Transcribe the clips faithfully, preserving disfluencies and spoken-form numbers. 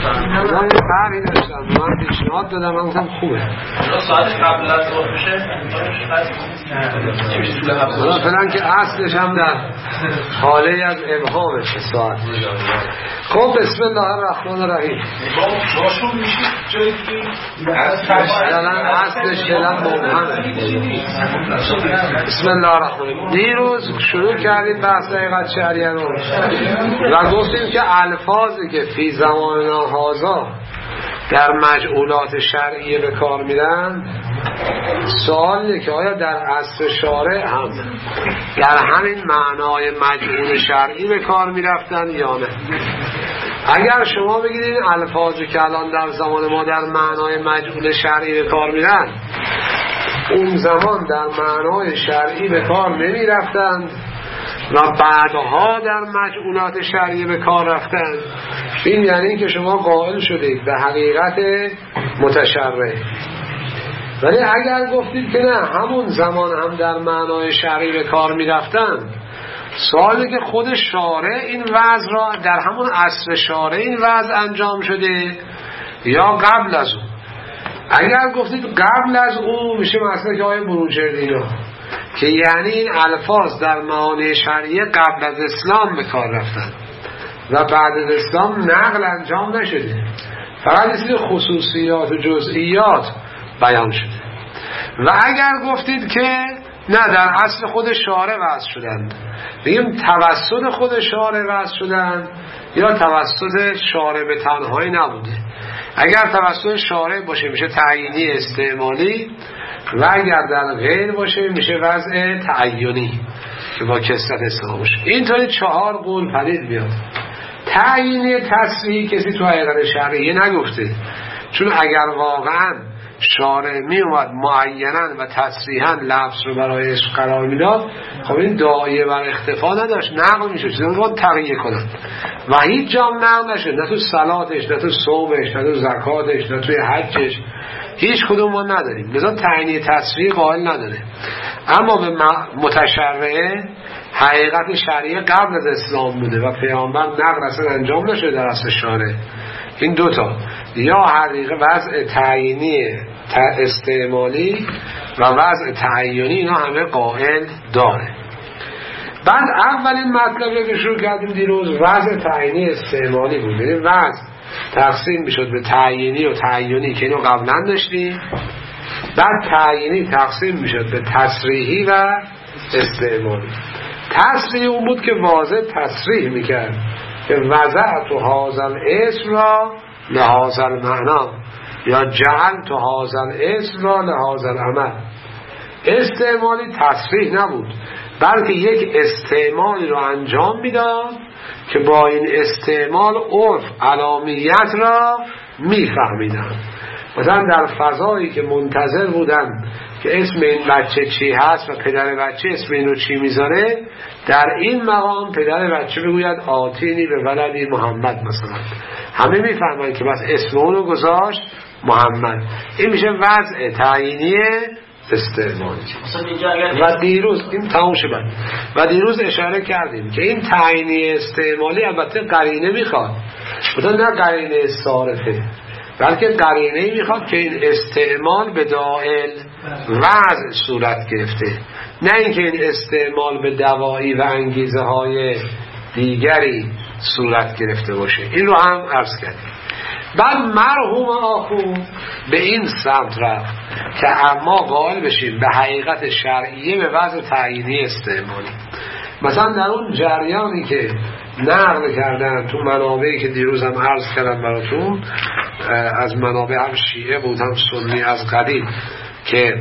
من یه فرقی داشتم، من پیشنهاد دادم، من گفتم خوبه ساعت قبل از ظهر میشه مثلا که اصلش هم در حاله از ابهامشه ساعت. خب بسم الله الرحمن الرحیم. باشون میشه جایی که اصلش فعلا مبهمه. بسم الله الرحمن الرحیم. دیروز شروع کردیم بحث حقیقت شرعیه رو و گفتیم که الفاظی که فی زماننا هذا در مجعولات شرعیه به کار میرن، سواله که آیا در عصر شارع هم در همین معنای مجعول شرعی به کار میرفتن یا نه. اگر شما بگید این الفاظی که الان در زمان ما در معنای مجعول شرعی به کار میرن، اون زمان در معنای شرعی به کار نمی رفتن و بعدها در مجعولات شرعی به کار رفتن، این یعنی که شما قائل شدید به حقیقت متشرع. ولی اگر گفتید که نه همون زمان هم در معنای شرعی به کار می رفتن، سوالی که خود شارع این وضع را در همون عصر شارع این وضع انجام شده یا قبل از اون. اگر گفتید قبل از اون، میشه مثلا که آیه بروجردینا که یعنی این الفاظ در معانی شرعیه قبل از اسلام به کار رفتن و بعد از اسلام نقل انجام نشده، فقط این خصوصیات و جزئیات بیان شده. و اگر گفتید که نه در اصل خود شارع وضع شدند، بگیم توسط خود شارع وضع شدند یا توسط شارع به تنهایی نبوده. اگر توسط شارع باشه میشه تعیینی استعمالی و اگر در غیر باشه میشه وضع تعیینی که با کسرت اسلام باشه. اینطوری چهار قول پدید میاد. تعیینی تصریحی کسی تو حقیقت شرعیه نگفته، چون اگر واقعا شارع می اومد معیناً و تصریحاً لفظ رو برای عشق قرار میداد، خب این داعیه بر اختفا نداشت، نقل میشد، چون رو تغییر کنند و هیچ جام نقل نشد، نه تو صلاتش، نه تو صومش، نه تو زکاتش، نه توی حجش، هیچ کدوم ما نداریم. لذا تعیینی تصریح قائل نداره. اما به متشرعه حقیقت شرعیه قبل از اسلام بوده و پیامبر نقل اصلا انجام نشده در اصل شارع. این دوتا یا حقیقه وضع تعیینی استعمالی و وضع تعیینی، اینا همه قائل داره. بعد اولین مطلبی که شروع کردیم دیروز وضع تعیینی استعمالی بود. یعنی وضع تقسیم میشد به تعیینی و تعیینی که اینو قبلا داشتیم، بعد تعیینی تقسیم میشد به تصریحی و استعمالی. تصریح اون بود که واضح تصریح میکرد که وضعت هذا الاسم را لهذا المعنی یا جعلت هذا الاسم را لهذا العمل. استعمالی تصریح نبود، بلکه یک استعمالی رو انجام میداد که با این استعمال عرف علامیت را میفهمیدن. مثلا در فضایی که منتظر بودن که اسم این بچه چی هست و پدر بچه اسم این رو چی میذاره، در این مقام پدر بچه بگوید آتینی به ولدی محمد مثلا، همه میفهمن که بس اسم اون رو گذاشت محمد. این میشه وضع تعیینی استعمالی. و دیروز این تمام شد و دیروز اشاره کردیم که این تعیینی استعمالی البته قرینه میخواد، مثلا نه قرینه صارفه، بلکه قرینه میخواد که این استعمال به داعل وضع صورت گرفته، نه اینکه این استعمال به دوایی و انگیزه های دیگری صورت گرفته باشه. این رو هم عرض کردیم. بعد مرحوم آخو به این سمت رفت که اما قائل بشیم به حقیقت شرعیه به وضع تعیینی استعمالی. مثلا در اون جریانی که نقل کردن تو منابعی که دیروز هم عرض کردم براتون، از منابع هم شیعه بود هم سنی از قدیم، که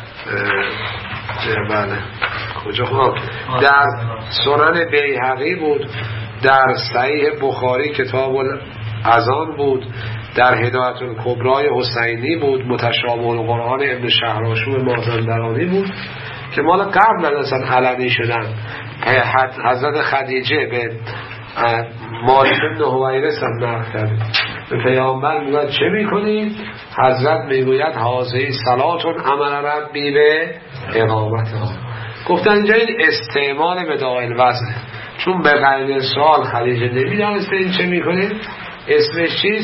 بله کجا خواب در سنن بیهقی بود، در صحیح بخاری کتاب الاذان بود، در هدایت الکبرای حسینی بود، متشابه القرآن ابن شهرآشوب مازندرانی بود که مال قبل از اصلا علنی شدن. حضرت خدیجه به مالک بن حویرث هم نقل کرد، به پیامبر میگوید چه میکنید؟ حضرت میگوید حاضی صلاتون عمل ربی به اقامتها. گفتن اینجا این استعمال به داعل وزنه، چون به غیر سوال خدیجه نمیدانسته این چه میکنید، اسمش چیست؟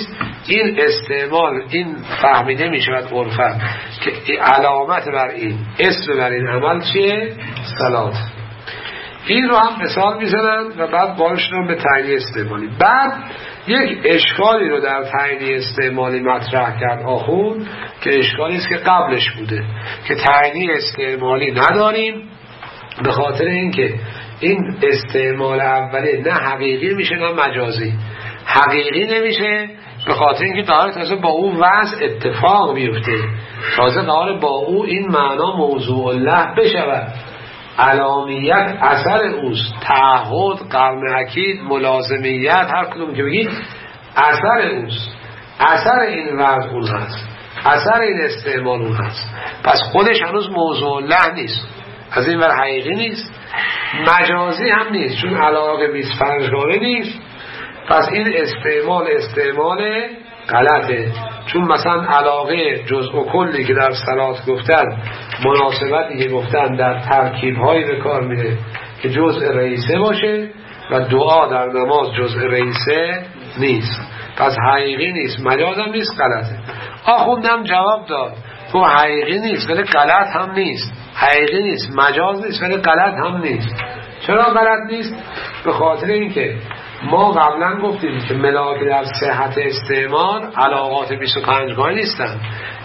این استعمال این فهمیده می شود عرفاً که علامت بر این اسم بر این عمل چیه؟ صلات. این رو هم مثال می زنن و بعد بارش رو به تعیین استعمالی. بعد یک اشکالی رو در تعیین استعمالی مطرح کرد آخوند که اشکالی است که قبلش بوده که تعیین استعمالی نداریم به خاطر اینکه این استعمال اولی نه حقیقی میشه نه مجازی. حقیقی نمیشه به خاطر اینکه قرار تازه با او وضع اتفاق بیفته، تازه قرار با او این معنا موضوع الله بشود. علامیت اثر اوست، تعهد، قرن اکید، ملازمیت، هر کدوم که بگید اثر اوست. اثر این وضع اون هست، اثر این استعمال اون هست. پس خودش هنوز موضوع الله نیست، از این ور حقیقی نیست، مجازی هم نیست چون علاقه بیست و پنج گانه نیست. پس این استعمال استعمال غلطه، چون مثلا علاقه جزء و کلی که در صلات گفتن مناسبتی که گفتن در ترکیب هایی به کار میره که جزء رئیسه باشه و دعا در نماز جزء رئیسه نیست. پس حقیقی نیست، مجاز هم نیست، غلطه. آخوندم جواب داد تو حقیقی نیست ولی غلط هم نیست، حقیقی نیست مجاز نیست ولی غلط هم نیست. چرا غلط نیست؟ به خاطر اینکه ما قبلا گفتیم که ملاک در صحت استعمال علاقات بیست و پنج گانه نیستن،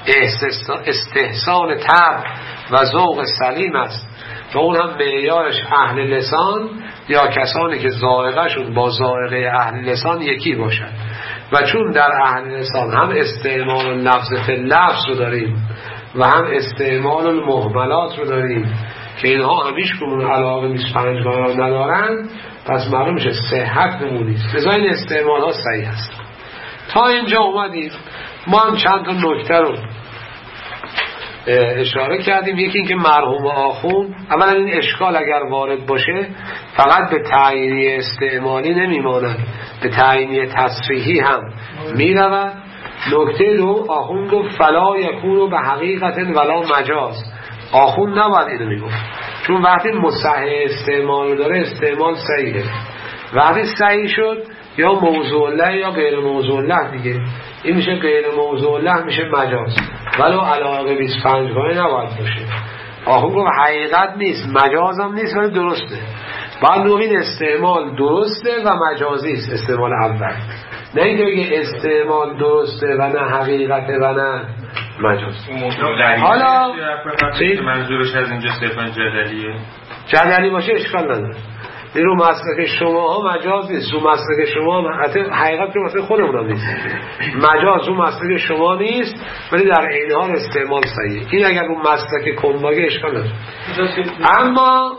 استحسان طبع و ذوق سلیم است و اون هم معیارش اهل لسان یا کسانی که ذائقه شون با ذائقه اهل لسان یکی باشد. و چون در اهل لسان هم استعمال لفظ فی لفظ رو داریم و هم استعمال المهملات رو داریم که اینها همیش کمون علاقه بیست و پنج گانه رو ندارن، پس معلوم میشه صحت نمونیست. لذا این استعمال ها صحیح هست. تا اینجا اومدیم ما هم چند تا نکته رو اشاره کردیم. یکی این که مرحوم آخوند اولا این اشکال اگر وارد باشه فقط به تعیینی استعمالی نمیماند، به تعیینی تصریحی هم میرود. نکته دو آخوند گفت فلا یکونو به حقیقت ولا مجاز. آخوند نباید اینو میگفت، چون وقتی مصحح استعمال داره استعمال صحیحه. وقتی صحیح شد یا موضوع الله یا غیر موضوع الله دیگه، این میشه غیر موضوع الله، میشه مجاز، ولو علاقه بیست و پنج گانه نباید باشه. آخون گفت حقیقت نیست مجاز هم نیست ولی درسته. بعد نوعین استعمال درسته و مجازی است استعمال اول، نه اینکه بگه استعمال درسته و نه حقیقته و نه مجاز. حالا منظورش از اینجا صرفا جدلیه؟ جدلی باشه اشکال نداره. این رو مسلک شما ها مجاز نیست، رو مسلک شما هم حقیقت رو مسلک خودمون هم نیست. مجاز رو مسلک شما نیست ولی در این حال استعمال صحیحه. این اگر رو مسلک کنباگه اشکال نداره. اما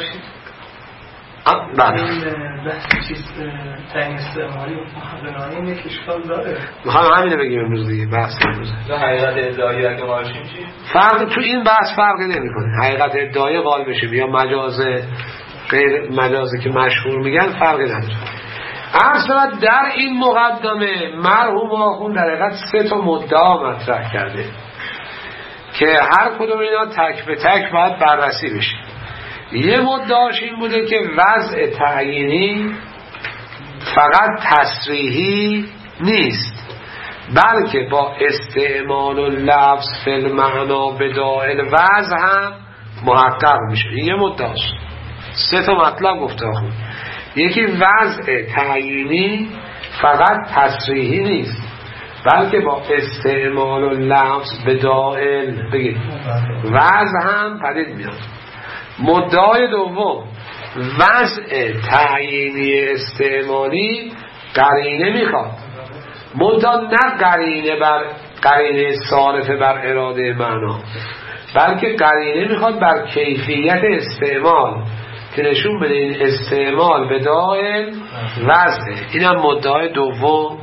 بله بحث چیز تعیین استعمالی و محققانه یک اشکال داره. میخوام همینه بگیم امروز دیگه بحث امروز. نه حقیقت ادعایی اگه قائل شیم چی؟ فرق تو این بحث فرقی نمیکنه. حقیقت ادعایی قائل بشیم یا مجاز غیر مجازی که مشهور میگن فرقی نداره. عرض شود در این مقدمه مرحوم آخوند در حقیقت سه تا مدعا مطرح کرده که هر کدوم اینا تک به تک باید بررسی بشه. یه مدعاش این بوده که وضع تعیینی فقط تصریحی نیست بلکه با استعمال و لفظ فی المعنا بدائل وضع هم محقق میشه. این یه مدعاش. سه تا مطلب گفته آخوند. یکی وضع تعیینی فقط تصریحی نیست بلکه با استعمال و لفظ بدائل بگید وضع هم پدید میاد. مدعای دوم وضع تعیینی استعمالی قرینه میخواد، منتها نه قرینه بر قرینه صارفه بر اراده معنا، بلکه قرینه میخواد بر کیفیت استعمال که نشون بده این استعمال به دائم وضعه. اینم مدعای دوم.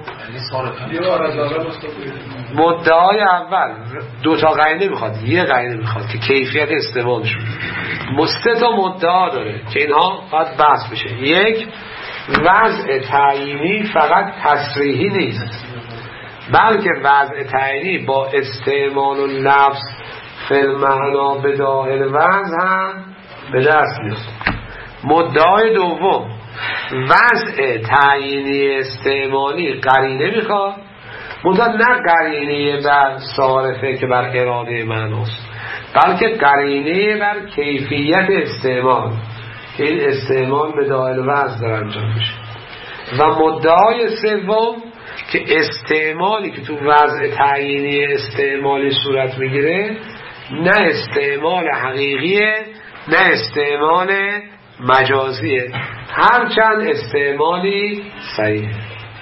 مدعای اول دو تا قرینه میخواد، یه قرینه میخواد که کیفیت استعمالشون. سه تا مدعا داره که اینها باید بحث بشه. یک، وضع تعیینی فقط تصریحی نیست بلکه وضع تعیینی با استعمال و لفظ فی المعنا بدائل وضع هم به دست میاد. مدعای دوم وضع تعیینی استعمالی قرینه میخواد منتها نه قرینه بر صارفه که بر اراده معناست، بلکه قرینه بر کیفیت استعمال که این استعمال به دائل وضع داره انجام میشه. و مدعای سوم که استعمالی که تو وضع تعیینی استعمالی صورت میگیره نه استعمال حقیقیه نه استعمال مجازیه، هرچند استعمالی صحیحه.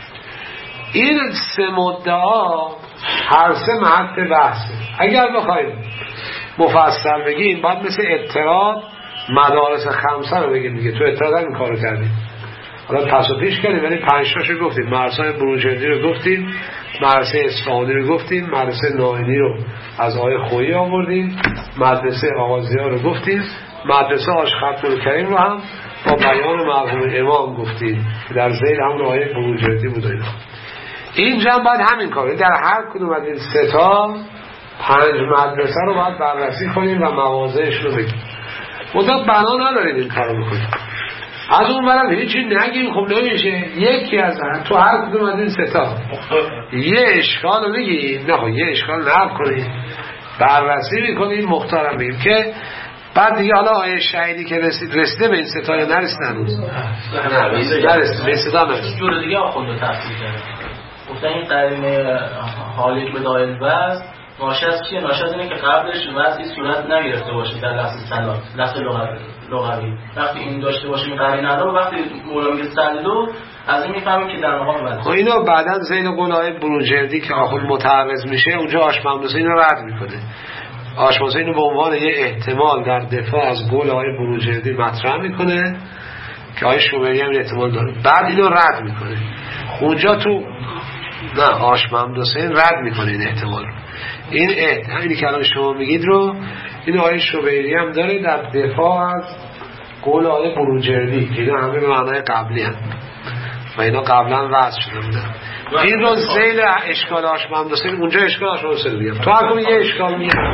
این سه مدعا هر سه محط بحثه. اگر بخوایم مفصل بگیم باید مثل اعتراض مدارس خمسه رو بگیم دیگه. تو اعتراض هم این کارو کردیم، حالا پس و پیش کردیم، ولی پنج تاشو گفتیم. مدرسه بروجردی رو گفتیم، مدرسه اصفهانی رو گفتیم، مدرسه ناینی رو از آقای خویی آوردیم، مدرسه آغازی‌ها رو گفتیم، مدرسه آشخت‌الکریم رو هم با بیان مرحوم امام گفتیم که در ذیل همون آقای بروجردی بود. اینجا هم باید همین کاره در هر کدوم از این سه تا پنج مدرسه رو باید بررسی کنیم و مواضعش رو بگیم. مطلب بنا ندارید این کارو بکنیم. از اون برم هیچی نگیم خب نمیشه. یکی از هم تو هر کدوم از این سه تا یه اشکال رو بگیم، نه یه اشکال نقل کنیم، بررسی میکنیم، مختارم بگیم که بعد دیگه حالا آیه شهیدی که رسید رسیده به این سه تا یا نرسید هنوز؟ نه نرسید به سه تا نرسید. جور دیگه آخونده تفسیر کرده گفتن این قرینه حالیک به دائل وضع ناشی از چیه؟ ناشی از اینه که قبلش وضعی صورت نگرفته باشه در لفظ صلات، لفظ لغوی. وقتی این داشته باشیم قرینه رو، وقتی مولا میگه صلو از این میفهمیم که در مقام وضع. خب اینو بعداً زین قولای بروجردی که آخون متعرض میشه اونجا آشممدوسه اینو رد میکنه. آشممدوسه اینو به عنوان یه احتمال در دفاع از قول آقای بروجردی مطرح میکنه که آقای شومری هم احتمال داره، بعد اینو رد میکنه. اونجا تو نه آشممدوسه این رد میکنه این احتمال رو. این احتمال اینی که الان شما میگید رو این آقای شومری هم داره در دفاع از قول آقای بروجردی که اینا همه به معنای قبلی هم و اینا قبلا وضع شده بودن. این رو زیل اشکال آشممدوسه اونجا اشکال آشممدوسه رو بیارم. تو هر کنی یه اشکال میارم.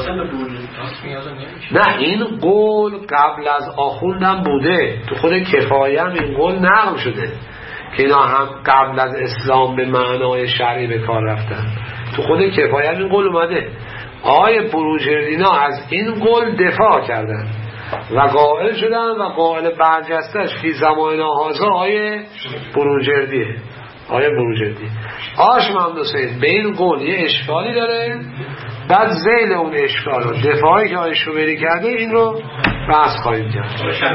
نه این قول قبل از آخوندم بوده، تو خود کفایه هم این قول نقل شده که اینا هم قبل از اسلام به معنای شرعی به کار رفتن. تو خود کفایه هم این قول اومده. آقای بروجردینا از این قول دفاع کردن و قائل شدن و قائل برجستش فی زمان هازا آقای بروجردیه. آقای بروجردی آشممدوسه به این قول یه اشکالی داره، بعد ذیل اون اشکال رو دفاعی که آقای شومری کرده این رو بحث خواهیم کرد.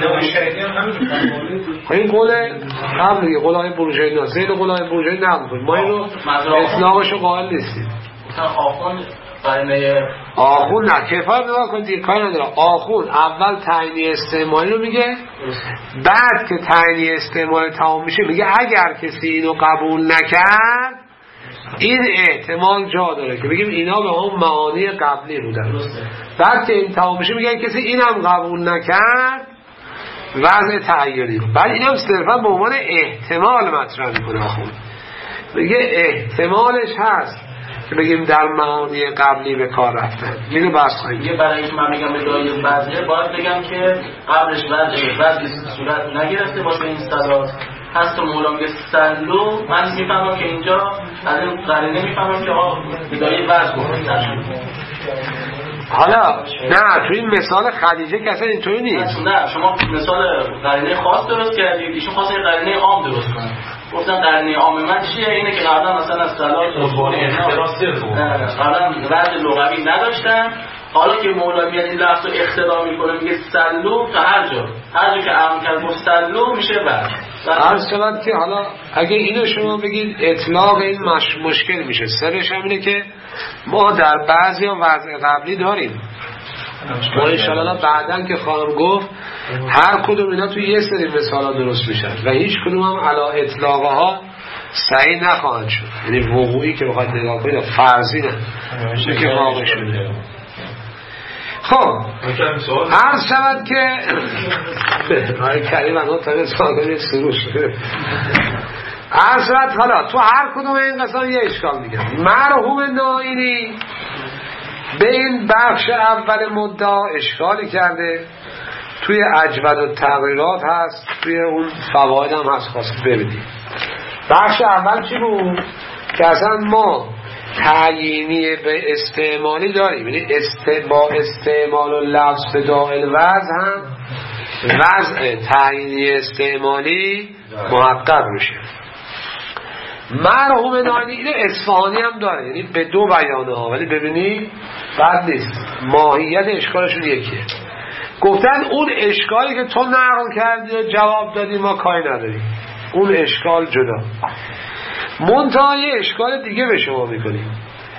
این قول قبل دیگه قول آقای بروجردی ذیل قول آقای بروجردی نقل کنیم، ما این رو اطلاقش رو قائل نیستیم. آخوند قرینه آخوند نه کفایه نگاه کنید دیگه کاری نداره. آخوند اول تعیینی استعمالی رو میگه، بعد که تعیینی استعمالی تمام میشه میگه اگر کسی اینو قبول نکرد این احتمال جا داره که بگیم اینا به هم معانی قبلی بودن. بعد که این تمام میشه میگه کسی اینم قبول نکرد وضع تعیینی رو، بعد اینم صرفا به عنوان احتمال مطرح میکنه. آخوند میگه احتمالش هست که بگیم در معانی قبلی به کار رفتن. اینو بحث خواهیم. یه برای اینکه من میگم به دایره وضعه باید بگم که قبلش وضعه وضعی صورت نگرفته باشه این صلات هست و مولا میگه سلو، من میفهمم که اینجا از این قرینه میفهمم که آقا به دایره وضع بکنید. حالا نه تو این مثال خدیجه که اصلا اینطوری نیست. نه شما مثال قرینه خاص درست کردید، ایشون خواست یه قرینه عام درست کنه. گفتم قرینه عام من چیه؟ اینه که قبلا مثلا از صلات قبلا وضع لغوی نداشتن، حالا که مولا میاد این لفظ رو اختراع میکنه میگه سلو، تا هر جا هر جا که عام کرد گفت سلو میشه بعد عرض شود که حالا اگه اینو شما بگید اطلاق این مش... مشکل میشه. سرش هم اینه که ما در بعضی ها وضع قبلی داریم، ما انشاءالله بعدن که خواهم گفت هر کدوم اینا توی یه سری مثال ها درست میشن و هیچ کدوم هم علا اطلاق ها صحیح نخواهند شد. یعنی وقوعی که بخواید نگاه کنید فرضی نه چون که واقع شده. خب عرض شود که آقای کریم انها تا ساده سروش عرض شود. حالا تو هر کدوم این قسم یه اشکال میگم. مرحوم ناینی به این بخش اول مدعا اشکالی کرده، توی اجود و تغییرات هست، توی اون فواید هم هست، خواست ببینید. بخش اول چی بود؟ که اصلا ما تعیینی به استعمالی داریم، یعنی است... با استعمال و لفظ به داعل وضع هم وضع تعیینی استعمالی محقق میشه. مرحوم نانی اینو اصفهانی هم داره، یعنی به دو بیانه ها، ولی ببینید بد نیست، ماهیت اشکالشون یکیه. گفتن اون اشکالی که تو نقل کردی و جواب دادی ما کاری نداریم، اون اشکال جدا. منتها یه اشکال دیگه به شما میکنیم،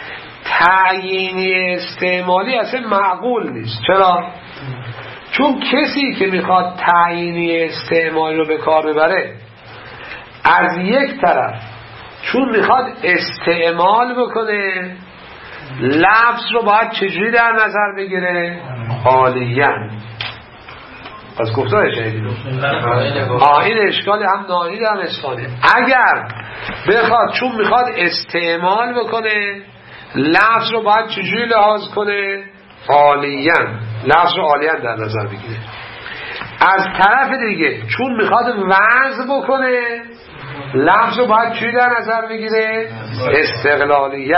تعیینی استعمالی اصلا معقول نیست. چرا؟ چون کسی که میخواد تعیینی استعمالی رو به کار ببره، از یک طرف چون میخواد استعمال بکنه لفظ رو باید چجوری در نظر بگیره؟ حالیاً. از گفتار شهیدی آه این اشکال هم نانی در اصفهانی. اگر بخواد چون میخواد استعمال بکنه لفظ رو باید چجوری لحاظ کنه؟ حالیاً، لفظ رو حالیاً در نظر بگیره. از طرف دیگه چون میخواد وضع بکنه لفظ رو باید چی در نظر بگیره؟ استقلالیاً.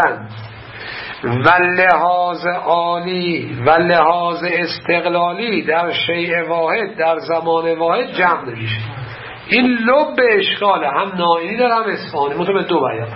و لحاظ عالی و لحاظ استقلالی در شیء واحد در زمان واحد جمع نمیشه. این لب اشکاله، هم نائینی داره هم اصفهانی، مطمئن دو بیان.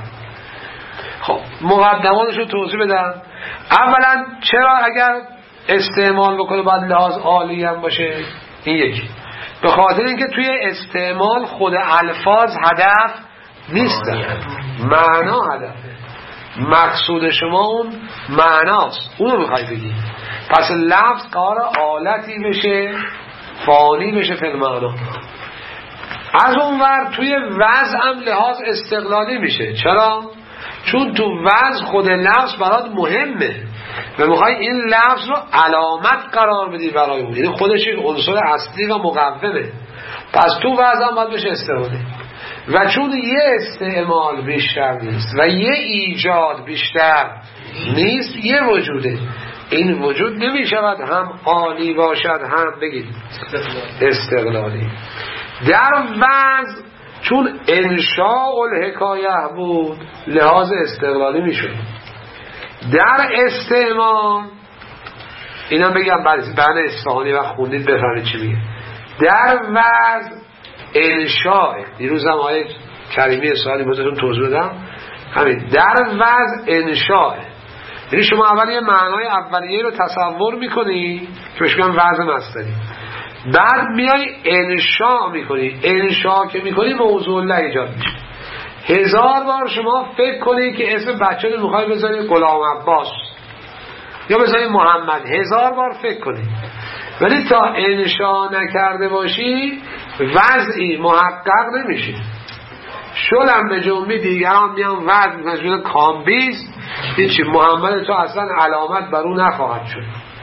خب مقدماتش رو توضیح بدم. اولا چرا اگر استعمال بکنه باید لحاظ عالی هم باشه؟ این یکی، به خاطر اینکه توی استعمال خود الفاظ هدف نیستن، معنا هدفه. مقصود شما اون معناست، اونو میخوای بگی. پس لفظ قرار آلتی بشه فانی بشه فی المعنا. از اون ور توی وضع هم لحاظ استقلالی میشه. چرا؟ چون تو وضع خود لفظ برات مهمه و میخوای این لفظ رو علامت قرار بدی برای اون، یعنی خودش یک عنصر اصلی و مقومه. پس تو وضع هم باید بشه استقلالی. و چون یه استعمال بیشتر نیست و یه ایجاد بیشتر نیست، یه وجوده، این وجود نمیشود هم عالی باشد هم بگید استقلالی. در وضع چون انشاء الحکایه بود لحاظ استقلالی میشود. در استعمال اینا بگم بنا اصفهانی و خوندید بفهمید چی میگه. در وضع انشاء، دیروز هم آیه کریمی سوالی بودتون توضیح بدم، همین در وضع انشاء، یعنی شما اول یه معنای اولیه رو تصور میکنی که بهش میگن وضع مصدری، بعد میای انشاء میکنی. انشاء که میکنی موضوع الله ایجاد میشه. هزار بار شما فکر کنی که اسم بچه رو میخوای بذاری غلام عباس یا بذاری محمد، هزار بار فکر کنی، ولی تا انشاء نکرده باشی وضعی محقق نمیشه. شلم به جنبی دیگران میان وضع میکنن کامبیز، هیچی، محمد تو اصلا علامت بر اون نخواهد شد.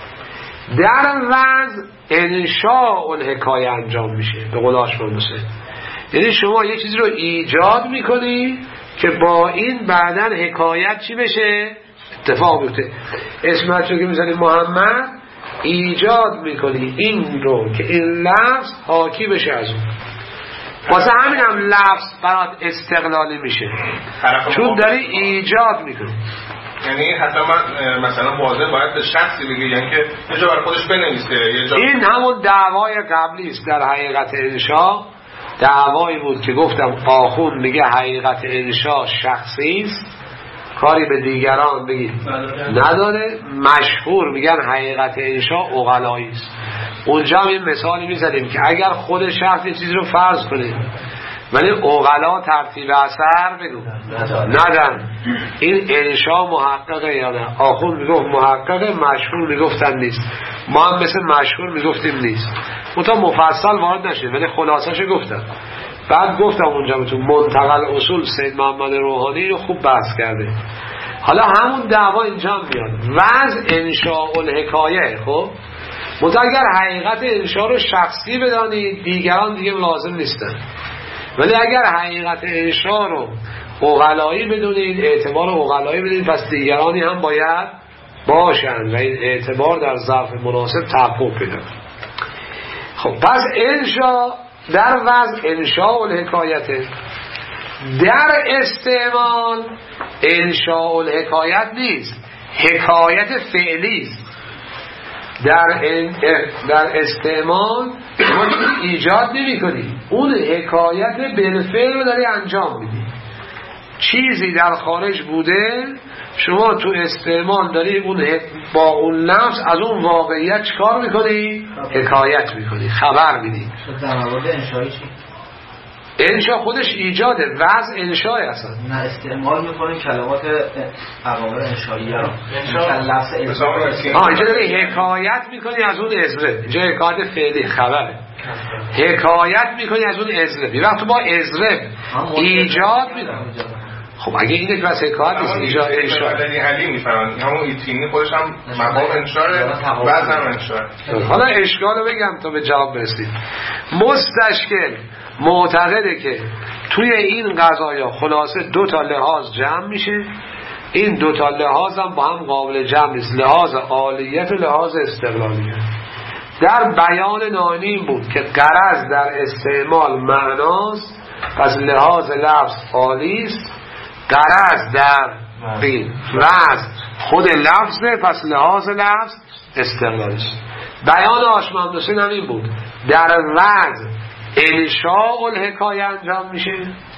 در وضع انشاء الحکایه انجام میشه به قول آشمان موسی، یعنی شما یه چیزی رو ایجاد میکنی که با این بعدن حکایت چی بشه؟ اتفاق بیفته. اسمت رو که میزنی محمد ایجاد میکنی این رو که این لفظ حاکی بشه از اون. واسه همین هم لفظ برات استقلالی میشه، چون داری ایجاد میکنی. یعنی حتی من مثلا واضح باید به شخصی بگی، یعنی که یه جا برای خودش بنویسه یه جا. این همون دعوای قبلی است در حقیقت انشاء. دعوایی بود که گفتم آخوند میگه حقیقت انشاء شخصی است، کاری به دیگران بگید نداره. مشهور میگن حقیقت انشاء عقلایی است. اونجا هم این مثالی میزدیم که اگر خود شخص چیزی رو فرض کنه ولی عقلا ترتیب اثر بگو ندن، این انشاء محققه یا نه؟ آخوند میگفت محققه، مشهور میگفتن نیست. ما هم مثل مشهور میگفتیم نیست. منتها مفصل وارد نشد ولی خلاصش گفتم. بعد گفتم اونجا بهتون منتقل اصول سید محمد روحانی رو خوب بحث کرده. حالا همون دعوا اینجا هم میاد، وضع انشاء الحکایه. خب منتها اگر حقیقت انشاء رو شخصی بدانید دیگران دیگه لازم نیستن، ولی اگر حقیقت انشاء رو عقلایی بدونید، اعتبار عقلایی بدونید، پس دیگرانی هم باید باشن و این اعتبار در ظرف مناسب تحقق پیدا. خب پس انشاء در وضع انشاء الحکایته. در استعمال انشاء الحکایت نیست، حکایت فعلی است. در در استعمال ما ایجاد نمی کنی، اون حکایت بالفعل رو داری انجام میدی. چیزی در خارج بوده، شما تو استعمال داری اون با اون لفظ از اون واقعیت چکار میکنی؟ حکایت میکنی، خبر میدی. در مورد انشایی چی؟ انشا خودش ایجاده، وضع انشای اصلا. نه استعمال میکنیم کلمات عوامل انشاییه رو. لفظ انشایی. آه اینجا داری حکایت میکنی از اون ازره. اینجا حکایت فعلی خبره. حکایت میکنی از اون ازره. بی وقت با ازره ایجاد میکنی. خب اگه اینه که بس حکایت نیست، ایجاد انشا. علی علی میفرمایند همون ایتینی خودش هم مقام انشاره، بعض هم انشاره. حالا اشکال رو بگم تا به جواب برسید. مستشکل معتقده که توی این قضایا خلاصه دو تا لحاظ جمع میشه، این دو تا لحاظ هم با هم قابل جمع نیست، لحاظ عالیت و لحاظ استقلالیت. در بیان نانی بود که غرض در استعمال معناست، پس لحاظ لفظ عالی است، غرض در وضع خود لفظه، پس لحاظ لفظ استقلالی است. بیان هاشم حسین هم این بود، در وضع انشاء الحکایه انجام میشه،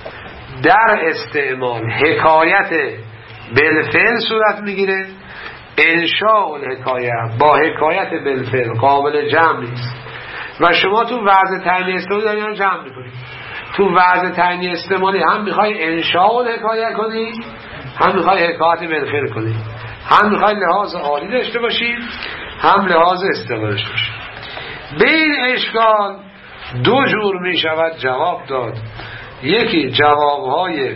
در استعمال حکایت بالفعل صورت میگیره. انشاء الحکایه با حکایت بالفعل قابل جمع نیست و شما تو وضع تعیین استعمالی دارین جمع میکنید. تو وضع تعیین استعمالی هم میخوای انشاء الحکایه کنی، هم میخوای حکایت بالفعل کنی، هم میخوای لحاظ عالی داشته باشی، هم لحاظ استقلالی داشته باشی. به این اشکال دو جور می شود جواب داد. یکی جوابهای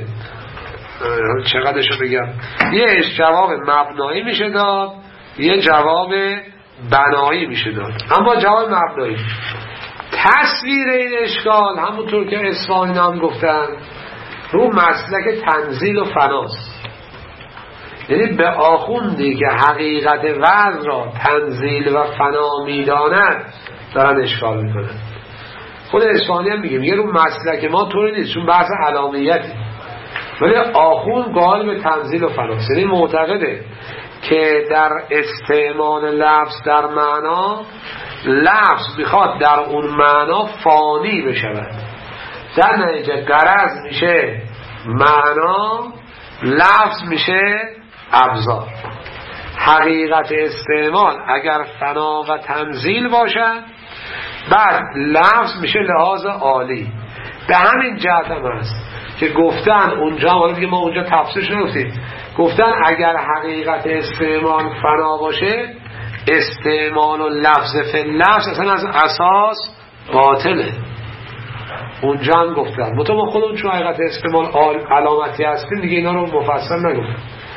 چقدرشو بگم، یه جواب مبنایی میشه داد، یه جواب بنایی میشه داد. اما جواب مبنایی تصویر این اشکال همونطور که اصفهانی هم گفتن رو مسلک تنزیل و فناست. یعنی به آخوندی که حقیقت وضع را تنزیل و فنا میداند دارن اشکال میکنن. خود اصفهانی هم میگه میگه رو مسلک ما طوری نیست، چون بحث علامیتی، ولی آخوند قائل به تنزیل و فناست. یعنی معتقده که در استعمال لفظ در معنا، لفظ میخواد در اون معنا فانی بشود، در نتیجه غرض میشه معنا، لفظ میشه ابزار. حقیقت استعمال اگر فنا و تنزیل باشد، بعد لفظ میشه لحاظ عالی. به همین جهت هم هست که گفتن اونجا، حالا دیگه ما اونجا تفسیرش نگفتیم، گفتن اگر حقیقت استعمال فنا باشه، استعمال و لفظ فی لفظ اصلا از اساس باطله. اونجا هم گفتن مطمئن ما خودمون چون حقیقت استعمال علامتی هستیم دیگه اینا رو مفصل نگفتم.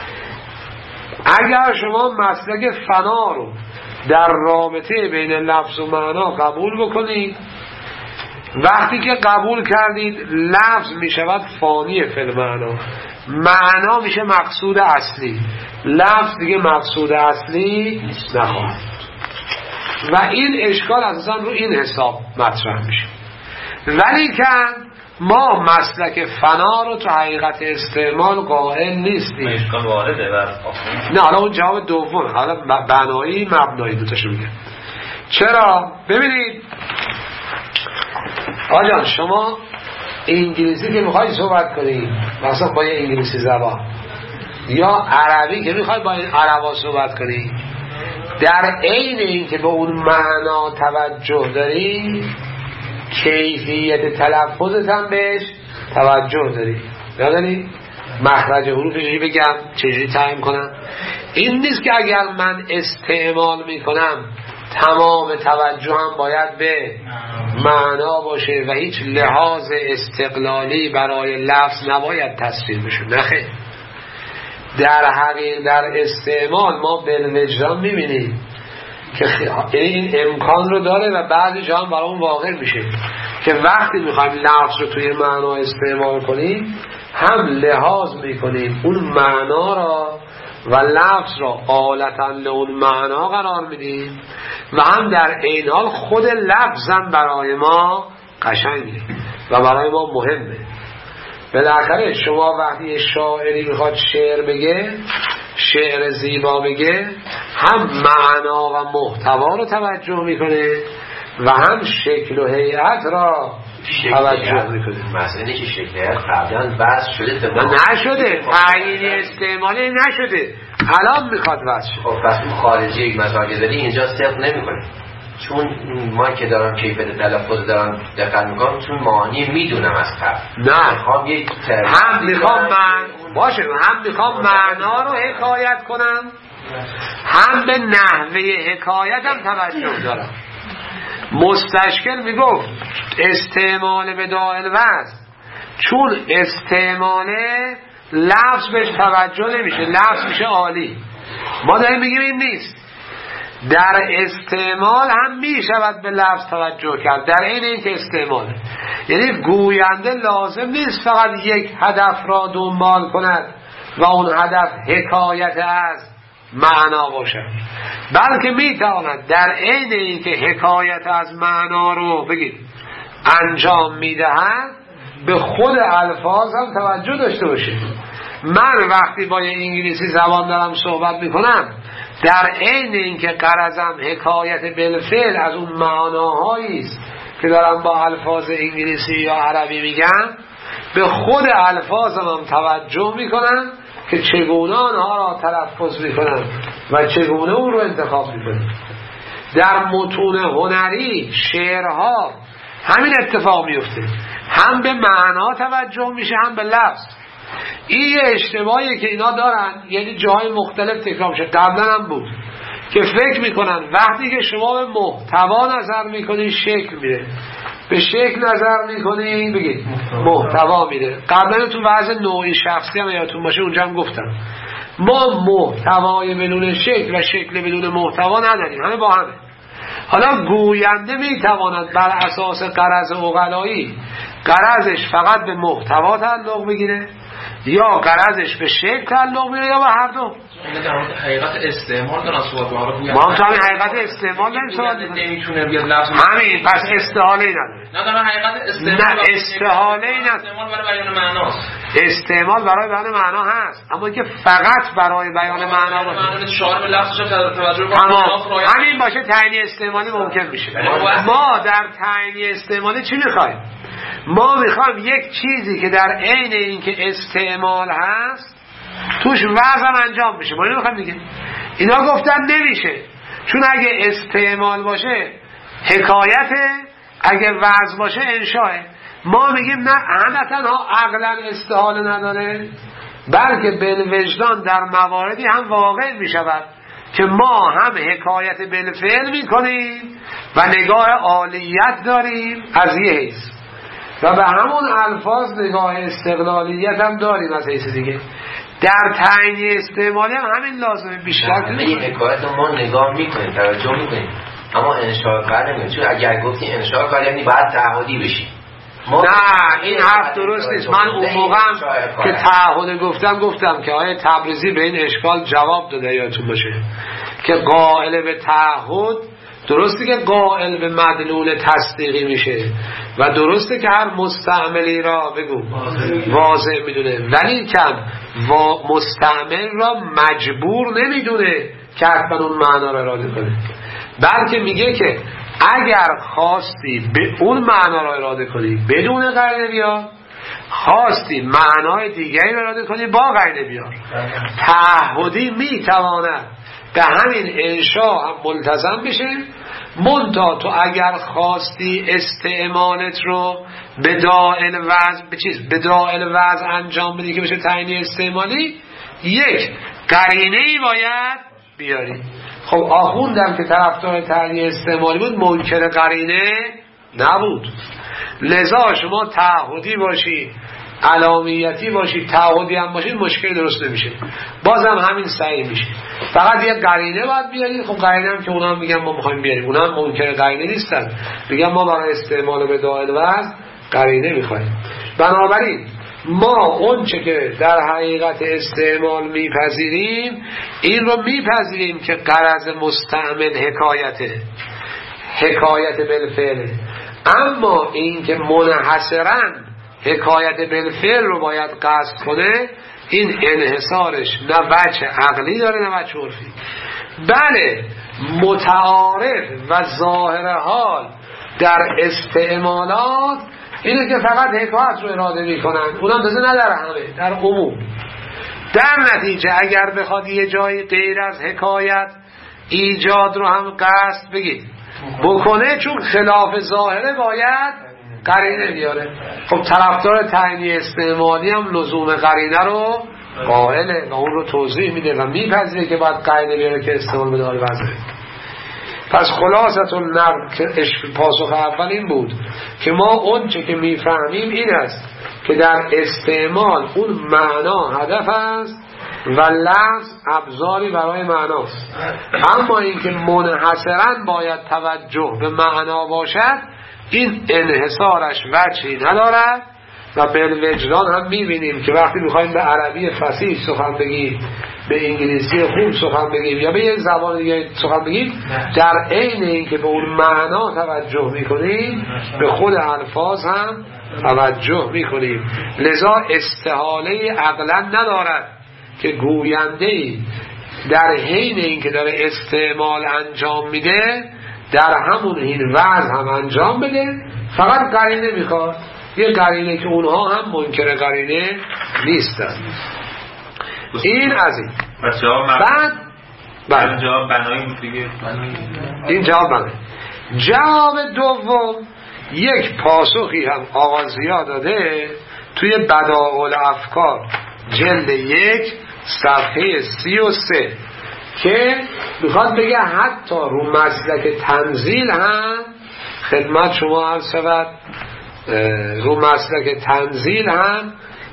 اگر شما مسلک فنا رو در رابطه بین لفظ و معنا قبول بکنید، وقتی که قبول کردید لفظ می شود فانی فی المعنا، معنا میشه مقصود اصلی، لفظ دیگه مقصود اصلی نخواهد. و این اشکال اساسا رو این حساب مطرح میشه. ولی که ما مسلک فنا رو تو حقیقت استعمال قائل نیستیم. اشکال وارده بر نه حالا اون جواب دوم، حالا بنایی مبنایی دوتاشو میگه. چرا؟ ببینید آجان شما انگلیسی که میخواید صحبت کنید مثلا با یه انگلیسی زبان، یا عربی که میخواید با این عربا صحبت کنید، در عین این که به اون معنا توجه داری، کیفیت تلفظت هم بهش توجه داری. یادنی مخرج حروف چجوری بگم، چجوری تعیین کنم. این نیست که اگر من استعمال میکنم تمام توجه هم باید به معنا باشه و هیچ لحاظ استقلالی برای لفظ نباید تصویر بشه. نخیر، در حقیقت در استعمال ما بالوجدان میبینیم که این امکان رو داره و بعضی جا هم برای اون واقع میشه که وقتی میخوایم لفظ رو توی معنا استعمال کنیم هم لحاظ میکنیم اون معنا را و لفظ را آلتا لون معنا قرار میدیم و هم در این حال خود لفظم برای ما قشنگه و برای ما مهمه. بالاخره شما وقتی شاعری میخواد شعر بگه، شعر زیبا بگه، هم معنا و محتوا رو توجه میکنه و هم شکل و هیئت را توجه میکنه. مثلا که شکل هیئت قبلا وضع شده نشده، تعیین استعمالی نشده، الان میخواد وضع شه. خب پس اون خارجی یک مسائل داری اینجا صرف نمیکنه، چون ما که دارم کیفیت تلفظ دارم دقت میکنم، چون معانی میدونم از قبل. نه میخوام یک هم میخوام من باشه، هم میخوام معنا رو حکایت کنم، هم به نحوه حکایتم توجه دارم. مستشکل میگفت استعمال به دائل وزن، چون استعمال لفظ بهش توجه نمیشه، لفظ میشه عالی. ما داریم میگیم این نیست، در استعمال هم میشود به لفظ توجه کرد در این این که استعمال، یعنی گوینده لازم نیست فقط یک هدف را دنبال کند و اون هدف حکایت از معنا باشد، بلکه میتواند در عین این که حکایت از معنا رو بگید انجام میدهد به خود الفاظ هم توجه داشته باشه. من وقتی با انگلیسی زبان دارم صحبت میکنم، در عین این که غرضم حکایت بالفعل از اون معناهایی است که دارم با الفاظ انگلیسی یا عربی میگم، به خود الفاظم هم توجه میکنم که چگونه آنها را تلفظ میکنم و چگونه اون رو انتخاب میکنم. در متون هنری شعرها همین اتفاق میفته، هم به معنا توجه میشه هم به لفظ. این اشتباهی که اینا دارن، یعنی جاهای مختلف تکرار میشه، قبلا هم بود که فکر میکنن وقتی که شما به محتوا نظر میکنی شکل میره، به شکل نظر میکنی بگید محتوا میره. قبلا تو وضع نوعی شخصی هم یادتون باشه اونجا هم گفتم ما محتوای بدون شکل و شکل بدون محتوا نداریم، همه با همه. حالا گوینده میتواند بر اساس غرض عقلایی غرضش فقط به محتوا تعلق بگیره یا غرضش به شکل تعلق بگیره یا به هر دو. در مورد حقیقت استعمال دارن صحبت می‌کنن. ما هم تو همین حقیقت استعمال داریم صحبت می‌کنیم. نمیتونه بیاد لفظ همین، پس استحاله ای نداره. نه دارن حقیقت استعمال. نه استحاله ای نداره. استعمال برای بیان معناست. استعمال برای بیان معنا هست، اما که فقط برای بیان معنا باشه. معنا شعار به لفظش توجه کنیم. همین باشه تعیین استعمالی ممکن میشه. ما در تعیین استعمالی چی می‌خوایم؟ ما میخوایم یک چیزی که در عین این که استعمال هست توش وزن انجام بشه. ما اینو میخوایم دیگه. اینا گفتن نمیشه، چون اگه استعمال باشه حکایته، اگه وزن باشه انشاه. ما میگیم نه، همه تنها عقلا استحاله نداره، بلکه بالوجدان در مواردی هم واقع میشود که ما هم حکایت بالفعل میکنیم و نگاه عالیت داریم از یه حیث، و به همون الفاظ نگاه استقلالیت هم داریم از حیث دیگه. در تعیین استعمالی هم همین لازمه، بیشتر که این حکایت ما نگاه میکنیم، توجه میکنیم، اما انشاء کار نمیکنیم، چون اگر گفتی انشاء کار یعنی باید تعهدی بشی. نه این حرف درست نیست. من اون موقع که تعهد گفتم گفتم که آیه تبریزی به این اشکال جواب داده، یادتون باشه که قائل به تعهد درسته که قائل به مدلول تصدیقی میشه و درسته که هر مستعملی را بگو واضح میدونه، ولی کم و مستعمل را مجبور نمیدونه که حتما اون معنا را اراده کنه، بلکه میگه که اگر خواستی به اون معنا را اراده کنی بدون قرینه بیار، خواستی معنای دیگری را اراده کنی با قرینه بیار. تعهدی میتواند به همین انشاء هم ملتزم بشه، منتها تو اگر خواستی استعمالت رو به دائل وضع به چیز به دائل وضع انجام بدی که بشه تعیین استعمالی، یک قرینه‌ای باید بیاری. خب آخوندم که طرفدار تعیین استعمالی بود، منکر قرینه نبود. لذا شما تعهدی باشی، علامیتی باشی، تعهدی هم باشید، مشکل درست نمیشه، بازم همین صحیح میشه. فقط یه قرینه باید بیارید. خب قرینه هم که اونا هم میگن ما میخوایم بیاریم، اونا هم منکر قرینه نیستن، میگن ما برای استعمال به دائل وزن قرینه میخوایم. بنابراین ما اون چه که در حقیقت استعمال میپذیریم این رو میپذیریم که غرض مستعمل حکایته، حکایت بالفعل، اما این که منحصراً حکایت بالفعل رو باید قصد کنه، این انحصارش نه وجه عقلی داره نه وجه عرفی. بله متعارف و ظاهر حال در استعمالات اینه که فقط حکایت رو اراده میکنن، اونم بزه نداره همه در عموم. در نتیجه اگر بخواد یه جایی غیر از حکایت ایجاد رو هم قصد بگید بکنه، چون خلاف ظاهره باید قرینه بیاره. خب طرفدار تعیین استعمالی هم لزوم قرینه رو قائله و اون رو توضیح میده و میپذیره که باید قرینه بیاره که استعمال به دار وضعه. پس خلاصت النقل که پاسخ اول این بود که ما اون چه که میفهمیم این است که در استعمال اون معنا هدف است و لفظ ابزاری برای معناست، اما این که منحصرا باید توجه به معنا باشد این انحصارش وجهی ندارد و بالوجدان هم میبینیم که وقتی میخوایم به عربی فصیح سخن بگیم، به انگلیسی خوب سخن بگیم یا به یک زبان دیگه سخن بگیم، در عین این که به اون معنا توجه میکنیم به خود الفاظ هم توجه میکنیم. لذا استحاله عقلا ندارد که گوینده‌ای در حین این که داره استعمال انجام میده در همون حین وضع هم انجام بده، فقط قرینه میخواد، یه قرینه که اونها هم منکر قرینه نیستن. این از این بعد بعد جواب بنایی بود دیگه. این جواب بنایی. جواب دوم یک پاسخی هم آغازیا داده توی بدائع الافکار جلد یک صفحه سی و سه که میخواد بگه حتی رو مسلک تنزیل هم خدمت شما عرض شود، رو مسلک تنزیل هم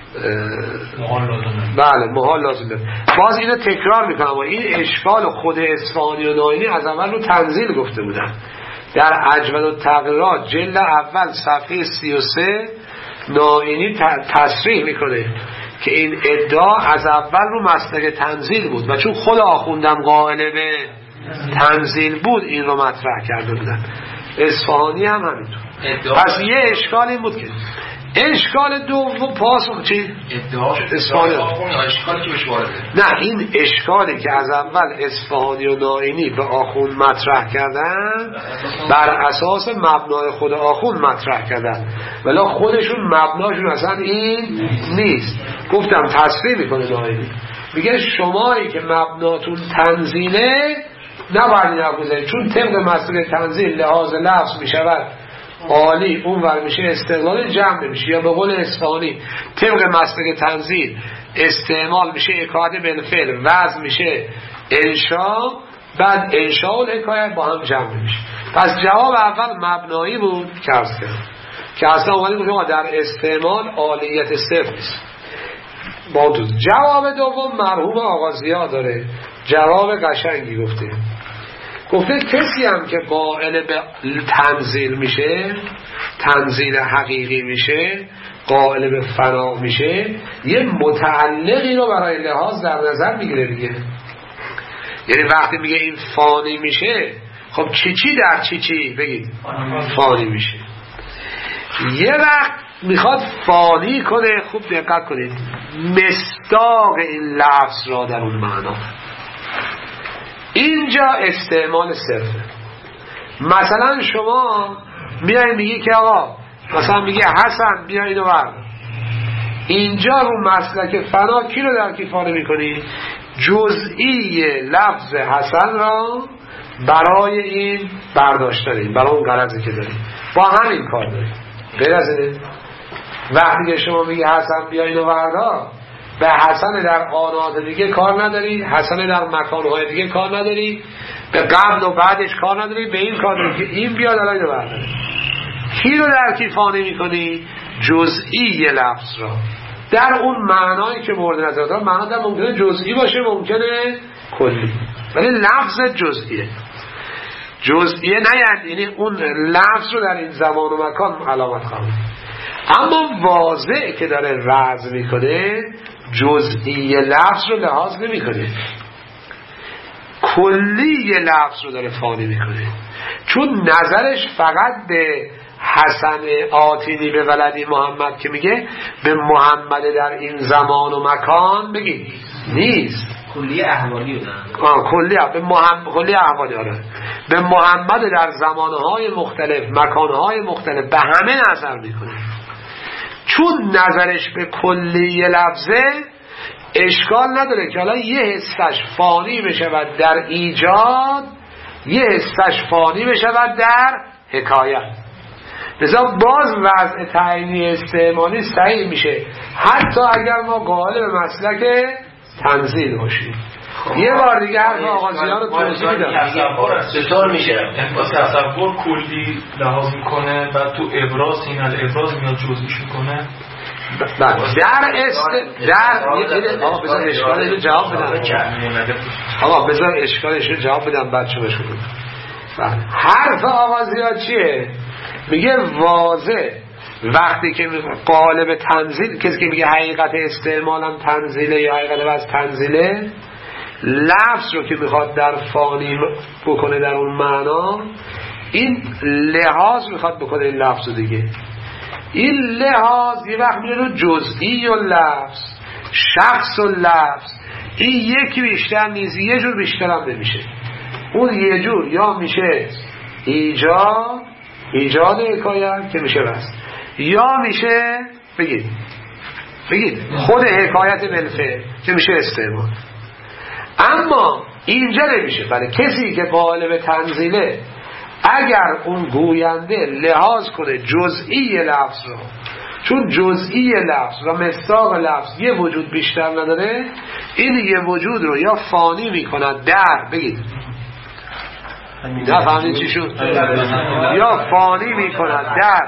محال لازمه. بله محال لازمه. باز اینو تکرار میکنم، این اشکال خود اصفهانی و ناینی از اول رو تنزیل گفته بودن. در اجود التغییرات جلد اول صفحه سی و سه ناینی تصریح میکنه که این ادعا از اول رو مسلک تنزیل بود و چون خود آخوندم قائل به تنزیل بود این رو مطرح کرده بودن. اصفهانی هم همینطور. پس یه اشکال این بود که اشکال دوم پاسخ چی؟ ادعا اصفهانی اشکالی که بهش وارده. نه این اشکالی که از اول اصفهانی و ناینی به آخوند مطرح کردن بر اساس مبنای خود آخوند مطرح کردن، ولی خودشون مبناشون اصلا این نیست. گفتم تصریح میکنه ناینی، میگه شمایی که مبناتون تنزیله نباید این حرف بزنید، چون طبق مسئله تنزیل لحاظ لفظ میشود عالی، اون ور میشه استقلال جمع میشه، یا به قول اصفهانی طبق مسلک تنزیل استعمال میشه حکایت بالفعل، وزن میشه انشا، بعد انشا و حکایت با هم جمع میشه. پس جواب اول مبنایی بود که عرض کردم که اصلا اومدی گفتم در استعمال عالیت صفر نیست. با دو جواب دوم مرحوم آقا ضیا داره جواب قشنگی گفته، گفته کسی هم که قائل به تنزیل میشه، تنزیل حقیقی میشه، قائل به فنا میشه، یه متعلقی رو برای لحاظ در نظر میگیره دیگه. یعنی وقتی میگه این فانی میشه، خب چی چی در چی چی بگید فانی میشه. یه وقت میخواد فانی کنه، خوب دقت کنید، مصداق این لفظ را در اون معنا. اینجا استعمال صرفه. مثلا شما میای میگی که آقا مثلا میگه حسن بیا اینو ور، اینجا رو مسلک فنا کی رو در کی فانه میکنی؟ جزئی لفظ حسن را برای این برداشتنی، برای اون غرضی که داری، با همین کار داری. غیر از اینه وقتی که شما میگی حسن بیا اینو وردا، به حسن در آنات دیگه کار نداری، حسن در مکانهای دیگه کار نداری، به قبل و بعدش کار نداری، به این کار داری که این بیاد الان اینو برداری. کی رو در کی فانه میکنی؟ جزئی لفظ را در اون معنایی که مورد نظر دارم. معنا در ممکنه جزئی باشه، ممکنه کلی، ولی لفظ جزئیه. جزئیه نه یعنی اون لفظ رو در این زمان و مکان علامت خواهد، اما واضح که داره وضع میکنه جزئی لفظ رو لحاظ نمیکنه، کلی لفظ رو داره فانی میکنه، چون نظرش فقط به حسن آتینی به ولدی محمد که میگه به محمد در این زمان و مکان بگید نیست، کلی احوالی بودن. آه کلی به محمد کلی احوالی آره به محمد در زمانهای مختلف مکانهای مختلف به همه نظر میکنه. چون نظرش به کلی لفظه اشکال نداره که حالا یه حسش فانی بشود در ایجاد، یه حسش فانی بشود در حکایت. لذا باز وضع تعیینی استعمالی صحیح میشه حتی اگر ما قائل به مسلک تنزیل باشیم. یه بار دیگه حرف آغازیان رو توضیح میدم. چطور میشه؟ با تصور کلی لحاظ میکنه بعد تو ابراز این از ابراز میاد جزئیش میکنه. در است در آقا بذار اشکالش رو جواب بدم آقا بذار اشکالش رو جواب بدم بعد شما شروع. حرف آغازیان چیه؟ میگه واضح وقتی که قالب تنزیل، کسی که میگه حقیقت استعمالم تنزیله یا حقیقت از تنزیله، لفظ رو که میخواد در فانی بکنه در اون معنا، این لحاظ میخواد بکنه این لفظ رو دیگه. این لحاظ یه وقت میره رو جزئی و لفظ، شخص و لفظ، این یکی بیشتر نیست، یه جور بیشتر هم نمیشه. اون یه جور یا میشه ایجاد ایجاد حکایت که میشه بس، یا میشه بگید بگید خود حکایت بالفعل که میشه استعمال. اما اینجا نمیشه. بله کسی که قالب تنزیله اگر اون گوینده لحاظ کنه جزئی لفظ رو، چون جزئی لفظ و مصداق لفظ یه وجود بیشتر نداره، این یه وجود رو یا فانی میکند در بگید نه فهمید چی شد؟ یا فانی میکند در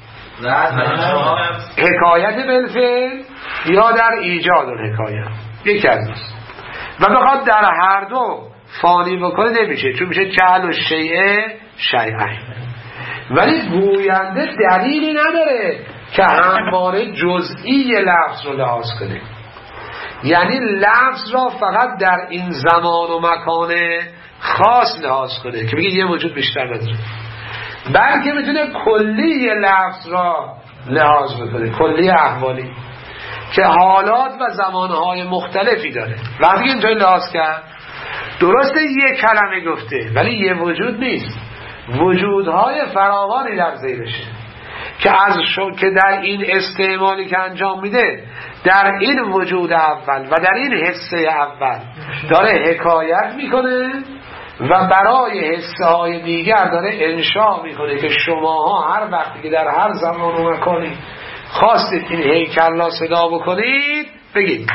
حکایت بالفعل یا در ایجاد الحکایت، یکی از دوست. و بخواد در هر دو فانی بکنه نمیشه، چون میشه جعل و شیء شیئین. ولی گوینده دلیلی نداره که همواره جزئی لفظ رو لحاظ کنه، یعنی لفظ را فقط در این زمان و مکان خاص لحاظ کنه که بگه یه وجود بیشتر نداره، بلکه میتونه کلی لفظ را لحاظ بکنه، کلی احوالی که حالات و زمانهای مختلفی داره. وقتی اینجای لحاظ کرد درسته یه کلمه گفته ولی یه وجود نیست، وجودهای فراوانی در زیرشه که از شو که در این استعمالی که انجام میده در این وجود اول و در این حصه اول داره حکایت میکنه و برای حصه های دیگر داره انشاء میکنه که شماها هر وقتی که در هر زمان و مکانی خواستید این هیکل را صدا بکنید بگید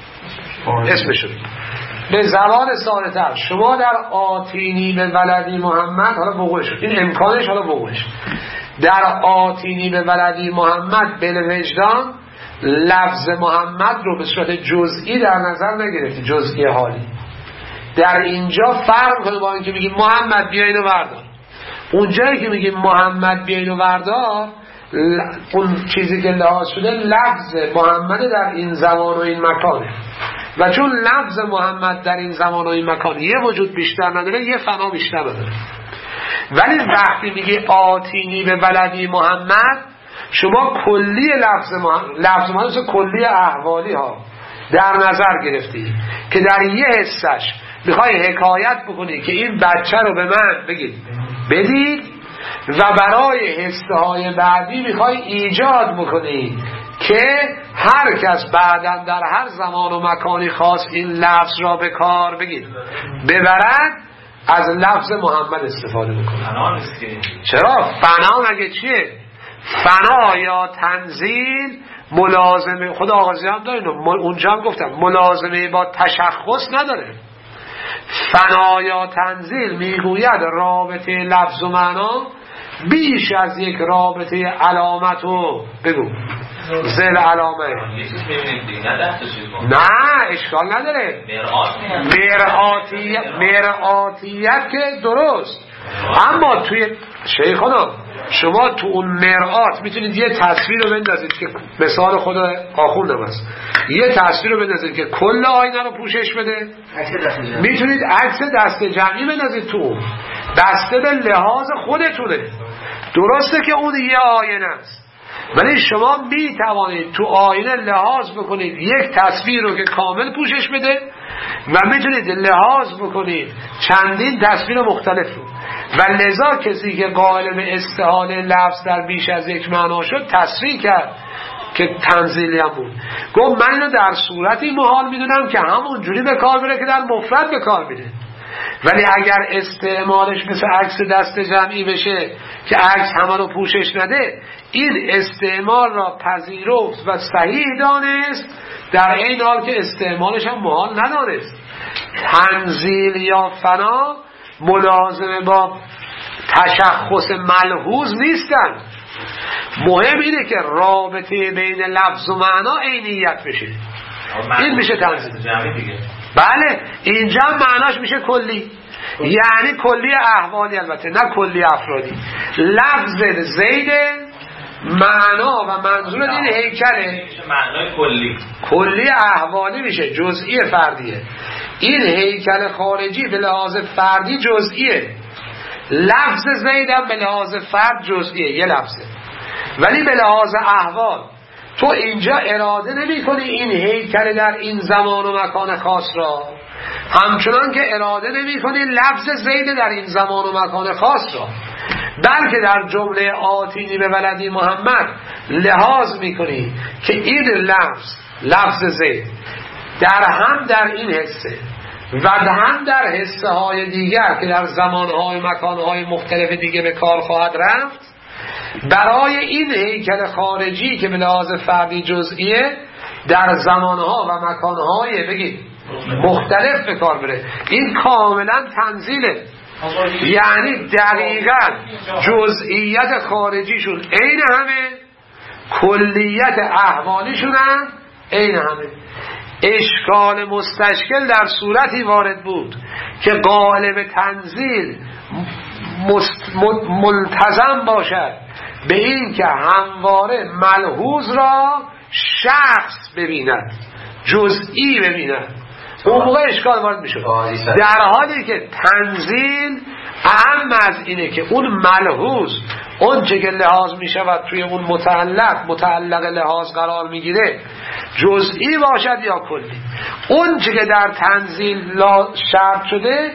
اسمشو به زبان ساده‌تر. شما در آتینی به ولدی محمد، حالا وقوعش این امکانش، حالا وقوعش در آتینی به ولدی محمد بالوجدان لفظ محمد رو به صورت جزئی در نظر نگرفتی، جزئی حالی. در اینجا فرق کنه با اینکه میگیم محمد بیا اینو بردار. اونجایی که میگیم محمد بیا اینو بردار، اون چیزی که لحاظ شده لفظ محمد در این زمان و این مکانه، و چون لفظ محمد در این زمان و این مکان یه وجود بیشتر نداره، یه فنا بیشتر نداره. ولی وقتی میگی آتینی به ولدی محمد، شما کلی لفظ محمد، لفظ محمد کلی احوالی ها در نظر گرفتی که در یه حصش میخوای حکایت بکنی که این بچه رو به من بگید بدید، و برای حصه های بعدی میخوای ایجاد بکنی که هر کس بعداً در هر زمان و مکانی خاص این لفظ را به کار بگید ببرد از لفظ محمد استفاده بکنه. چرا؟ فنا مگه چیه؟ فنا یا تنزیل ملازمه، خود آغازی هم داره، اونجا هم گفتم ملازمه با تشخص نداره. فنا یا تنزیل میگوید رابطه لفظ و معنا بیش از یک رابطه علامت و بگو زل علامه نه اشکال نداره. مرآتیت مرآتیت که درست، اما توی شیخانا شما تو اون مرآت میتونید یه تصویر رو بندازید که مثال خود آخوندم است، یه تصویر رو بندازید که کل آینه رو پوشش بده. میتونید عکس دست جمعی بندازید تو، بسته به لحاظ خودتونه. درسته که اون یه آینه است، ولی شما می توانید تو آینه لحاظ بکنید یک تصویر رو که کامل پوشش بده و میتونید لحاظ بکنید چندین تصویر مختلف رو. و لذا کسی که قائل به استحاله لفظ در بیش از یک معنا شد تصریح کرد که تنزیلی هم بود، گفت من اینو در صورتی محال میدونم که همون جوری به کار بره که در مفرد به کار میره، ولی اگر استعمالش مثل عکس دست جمعی بشه که عکس همه رو پوشش نده، این استعمال را پذیرفت و صحیح دانست، در این حال که استعمالش هم محال ندانست. تنزیل یا فنا ملازمه با تشخص ملحوظ نیستن، مهم اینه که رابطه بین لفظ و معنا عینیت بشه، این میشه تنزیل. بله اینجا معناش میشه کلی، یعنی کلی احوالی، البته نه کلی افرادی. لفظ زید معنا و منظور این هیکله معنای کلی، کلی احوالی میشه، جزئی فردیه. این هیکل خارجی به لحاظ فردی جزئیه، لفظ زید هم به لحاظ فرد جزئیه، یه لفظه، ولی به لحاظ احوال تو اینجا اراده نمی کنی این هیکل در این زمان و مکان خاص را، همچنان که اراده نمی کنی لفظ زید در این زمان و مکان خاص را، بلکه در جمله آتینی به ولدی محمد لحاظ می کنی که این لفظ لفظ زید در هم در این حصه و هم در حصه های دیگر که در زمانهای مکانهای مختلف دیگه به کار خواهد رفت، برای این هیکل خارجی که به لحاظ فردی جزئیه در زمانها و مکانهای بگید مختلف به کار بره. این کاملا تنزیله، یعنی دقیقا جزئیت خارجیشون عین همه، کلیت احوالیشون هم عین همه. اشکال مستشکل در صورتی وارد بود که قائل به تنزیل ملتزم باشد به این که همواره ملحوظ را شخص ببیند، جزئی ببیند، اون موقع اشکال وارد میشه. در حالی که تنزیل اهم از اینه که اون ملحوظ، اون چه که لحاظ میشود توی اون متعلق متعلق لحاظ قرار میگیره، جزئی باشد یا کلی. اون چه که در تنزیل شرط شده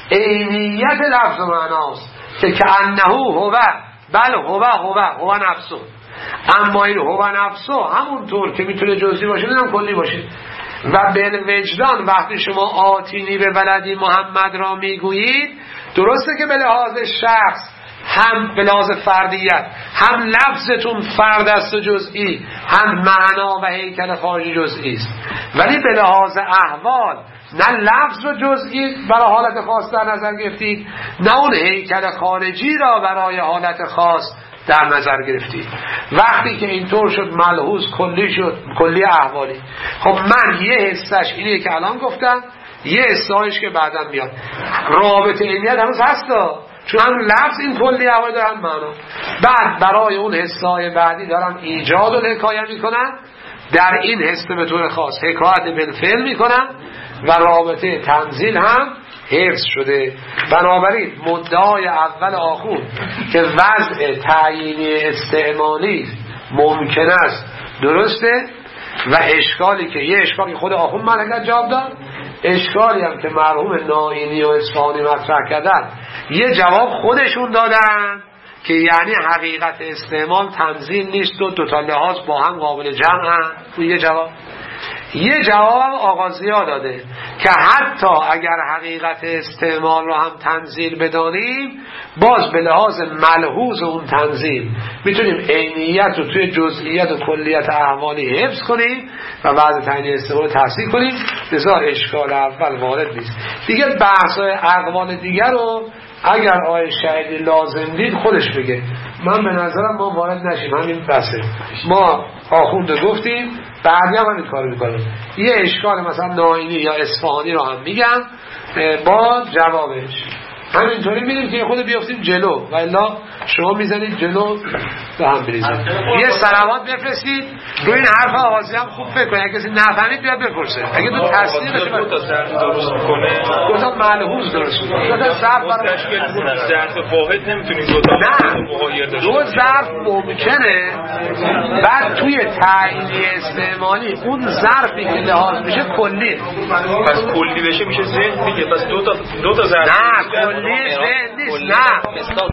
عینیت لفظ و معناست که کأنه هو، بل هو هو هو نفسه، اما این هو نفسه همونطور که میتونه جزئی باشه هم کلی باشه. و بالوجدان وقتی شما آتینی به ولدی محمد را میگویید، درسته که به لحاظ شخص هم به لحاظ فردیت هم لفظتون فرد است و جزئی، هم معنا و هیکل خارجی جزئی است، ولی به لحاظ احوال نه لفظ و جزئی برای حالت خاص در نظر گرفتید، نه اون هیکل خارجی را برای حالت خاص در نظر گرفتید. وقتی که اینطور شد ملحوظ کلی شد، کلی احوالی. خب من یه حسش اینه که الان گفتم، یه حسایش که بعدم میاد. رابطه عینیت هنوز هستا، چون هم لفظ این کلی احوالی دارن معنا، بعد برای اون حسای بعدی دارن ایجاد و حکایه میکنن، در این حس به طور خاص حکایت بالفعل میکنن و رابطه تنزیل هم حفظ شده. بنابراین مدعای اول آخون که وضع تعیینی استعمالی ممکن است درسته، و اشکالی که یه اشکالی خود آخون ملکت جواب داد، اشکالی هم که مرحوم ناینی و اصفهانی مطرح کردن یه جواب خودشون دادن که یعنی حقیقت استعمال تنزیل نیست و دوتا لحاظ با هم قابل جمع هم. یه جواب یه جواب هم آغازیا داده که حتی اگر حقیقت استعمال رو هم تنزیل بدانیم، باز به لحاظ ملحوظ اون تنزیل میتونیم عینیت رو توی جزئیت و کلیت احوالی حفظ کنیم و بعد تعیین استعمال تحصیل کنیم. لذا اشکال اول وارد نیست دیگه. بحث‌های اقوال دیگر رو اگر آقای شهیدی لازم دید خودش بگه، من به نظرم ما وارد نشیم، همین بسه. ما آخونده گفتیم، بعدی هم همین کار میکنیم. یه اشکال مثلا ناینی یا اصفهانی رو هم میگن با جوابش، همینطوری میریم که خود بیافتیم جلو، و الا شما میزنید جلو به هم بریزه. یه سلامات بفرستید روی این حرف آغازی هم خوب فکر کنید. اگه کسی نفهمید بیاد بپرسه. اگه تو تصدیق بشه دو تا ظرف درست میکنه، دو تا ملحوظ درست میکنه. دو تا ظرف برای تشکیل کنه. ظرف واحد نمیتونیم دو تا مغایر داشته دو ظرف ممکنه بعد توی تعیین استعمالی اون ظرفی که لحاظ میشه کلی. پس کلی بشه میشه ذهن دیگه. پس دو تا دو تا ظرف نه کلی ذهن نیست. نه